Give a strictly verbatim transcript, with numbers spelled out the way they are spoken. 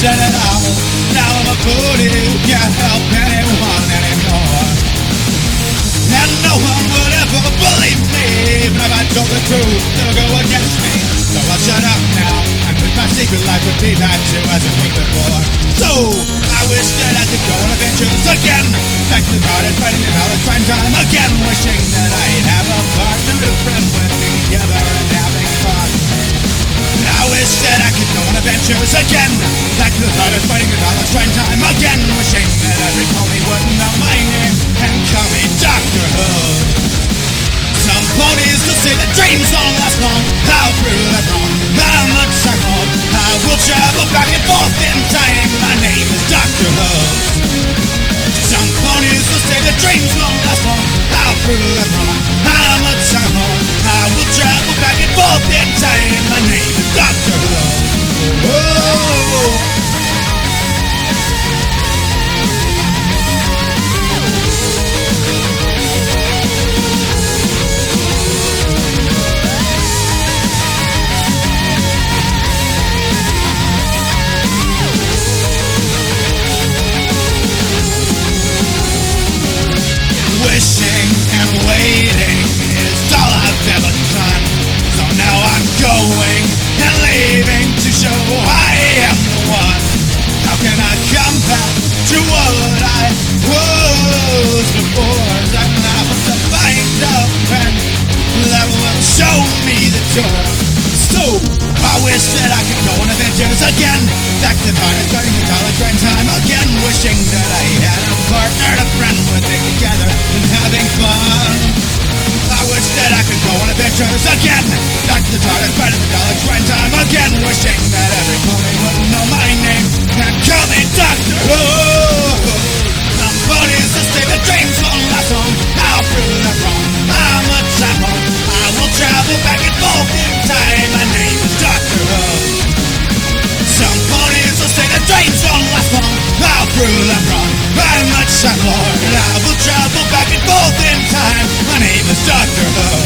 said it all. Now I'm a fool who can't help anyone anymore. And no one would ever believe me, even if I told the truth, they'll go against me. So I'll shut up now, and with my secret life would be back to as it was before. So I wish that I could go on adventures again, back to the garden, fighting the knowledge, prime time again, wishing that I'd have a partner, a friend with me together and having fun. I wish that I could go on adventures again, back to the garden, fighting the knowledge, prime time again, wishing that every pony would know my name and call me Doctor Who. Some ponies will say that dreams don't last long. I'll prove that wrong. How much I want, I will travel back and forth in time. My name is Doctor Who. Some ponies will say that dreams won't last long. I'll prove that wrong. How much I want, I will travel back and forth in time. My name is Doctor Who. Whoa. Wishing and waiting is all I've ever done. So now I'm going and leaving to show I am the one. How can I come back to what I was before? I'm now to find a friend that will show me the door. So I wish that I could go on adventures again, back to the garden, starting the college grind time again, wishing that I had a partner, a friend with me together and having fun. I wish that I could go on adventures again, back to the garden, starting the college grind time again, wishing that every pony would know my name and call me Doctor Who. Some ponies will say that dreams won't last long. I'll prove that wrong. How much I want, I will travel back and forth in time. My name is Doctor Who. Some ponies will say that dreams won't last long. I'll prove them wrong. How much I want, I will travel back and forth in time. My name is Doctor Who.